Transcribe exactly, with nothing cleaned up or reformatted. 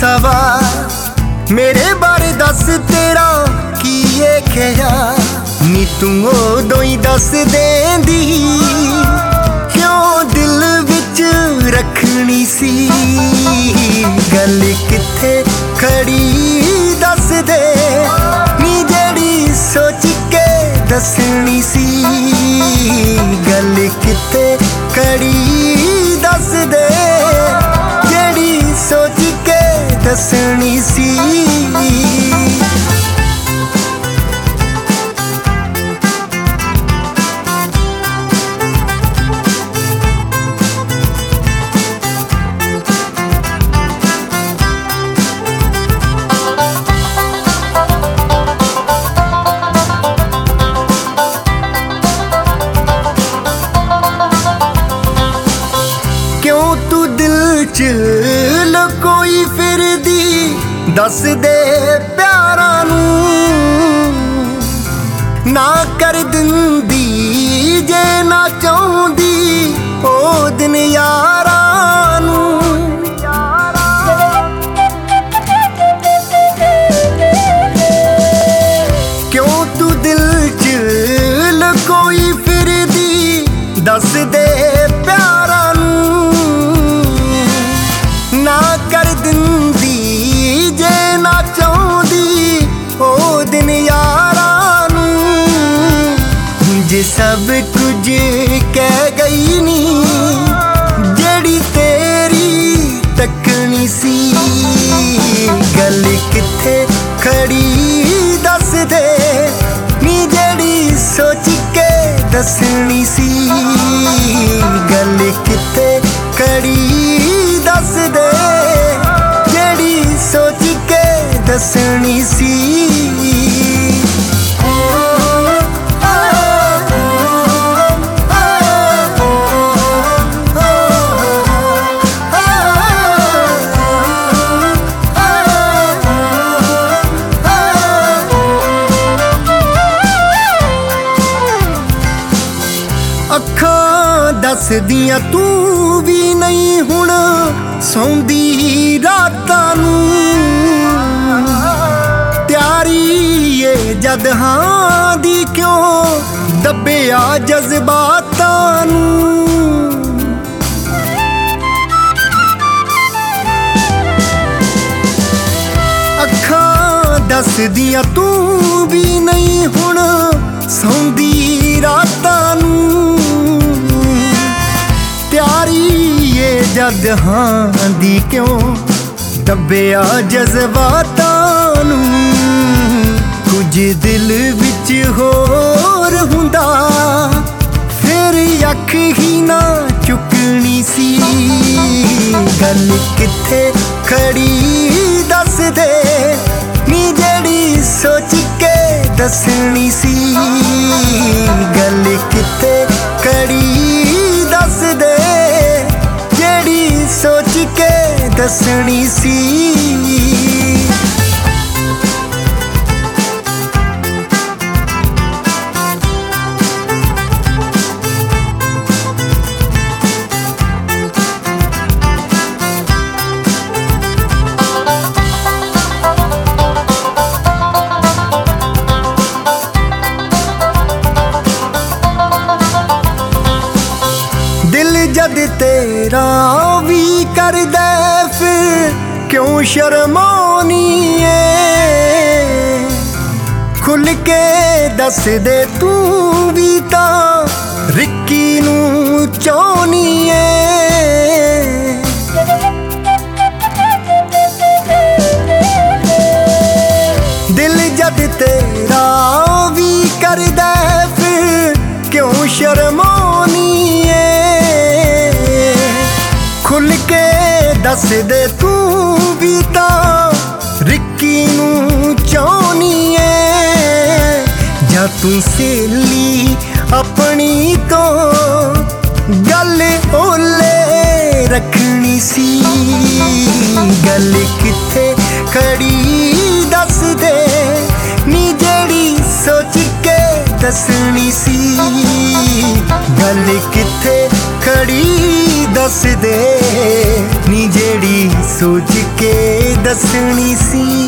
सवाल मेरे बारे दस तेरा की ये ख्याल नी तू उदों ही दस देंदी क्यों दिल विच रखनी सी गल किथे खड़ी दस दे नी जेड़ी सोच के दसनी सी गल किथे खड़ी दस दे जेड़ी सोच के दसनी सी। लकोई फिरदी दस दे प्यारा नूं ना कर दिंदी जे ना चाहुंदी ओ दिन यारा नूं क्यों तू दिल च लकोई फिरदी दस दे प्यारा ना कर दिंदी जे ना चाहुंदी ओ दिन यारा नूं जे सब कुछ कह गई नी जेड़ी तेरी तकनी सी गल किथे खड़ी दस दे नी जेड़ी सोच के दसनी सी गल किथे खड़ी दस दे जेड़ी सोच के दसनी सी। अखां दस दियां तू भी नहीं हुण सौंदी रातां नूं त्यारी ये जद हां दी क्यों दब्बिया जज्बातां नूं अखां दस दियां तू भी नहीं हुण सौंदी रातां नूं त्यारी ये जद हां दी क्यों दब्बिया जज्बातां नूं कुछ दिल विच होर हुंदा फिर अख ही ना चुकनी सी गल किथे खड़ी दस दे नी जेड़ी सोच के दसनी सी गल किथे खड़ी दस दे जेड़ी सोच के दसनी सी। जद तेरा भी कर दे फिर क्यों शर्मानी है खुल के दस दे तू भी ता रिक्की नूं चाहनी है दिल जद तेरा भी कर दे फिर क्यों शर्मानी खुल के दस दे तू भी ता रिक्की नूं चाहनी है जा तू सहेली अपनी तो गल ओले रखनी सी गल किथे खड़ी दस दे नी जेड़ी सोच के दसनी सी गल किथे खड़ी दस दे नी जेड़ी सोच के दसनी सी।